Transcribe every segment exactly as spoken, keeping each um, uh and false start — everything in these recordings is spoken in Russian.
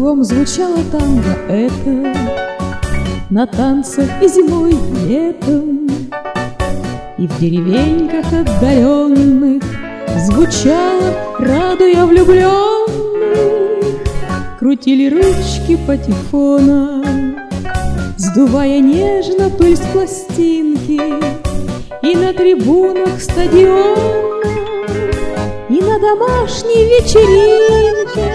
былом звучало танго это на танцах и зимой, и летом, и в деревеньках отдаленных звучало, радуя влюбленных. Крутили ручки патефона, сдувая нежно пыль с пластинки, и на трибунах стадиона, и на домашней вечеринке.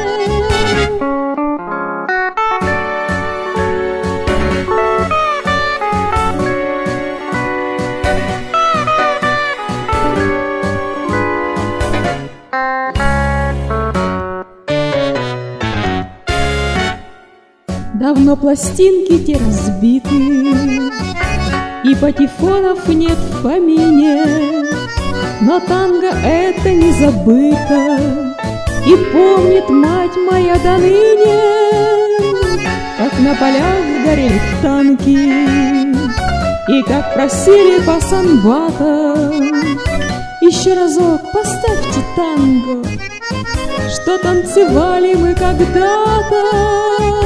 Давно пластинки те разбиты, и патефонов нет в помине, но танго это не забыто, и помнит мать моя до ныне, как на полях горели танки, и как просили пасанбата: еще разок поставьте танго, что танцевали мы когда-то.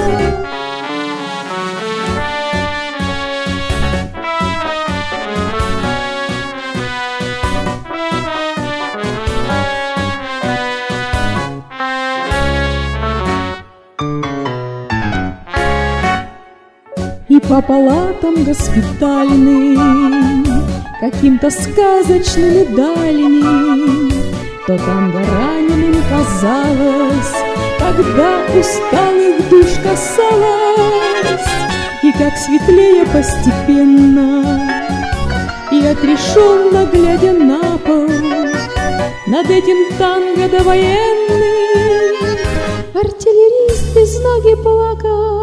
И по палатам госпитальным, каким-то сказочным и дальним, то танго раненым казалось, когда усталых душ касалось, и как светлее постепенно, и отрешенно глядя на пол, над этим танго довоенным артиллерист без ноги плакал.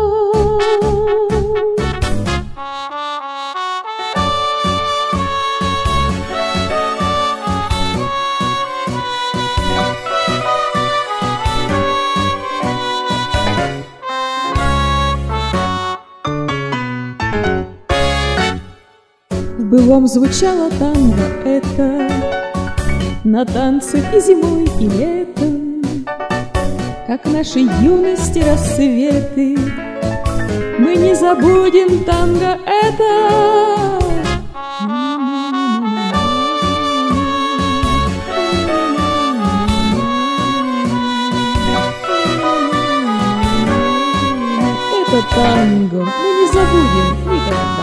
В былом звучало танго это на танцах и зимой, и летом, как нашей юности рассветы. Мы не забудем танго это. Это танго мы не забудем никогда.